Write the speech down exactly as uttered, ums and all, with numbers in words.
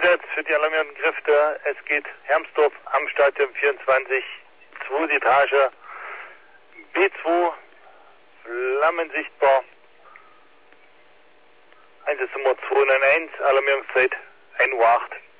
Einsatz für die alarmierenden Kräfte. Es geht Hermsdorf am Stadion vierundzwanzig, zweite Etage, B zwei, Flammen sichtbar. Einsatznummer zwei neun eins, Alarmierungszeit ein Uhr acht.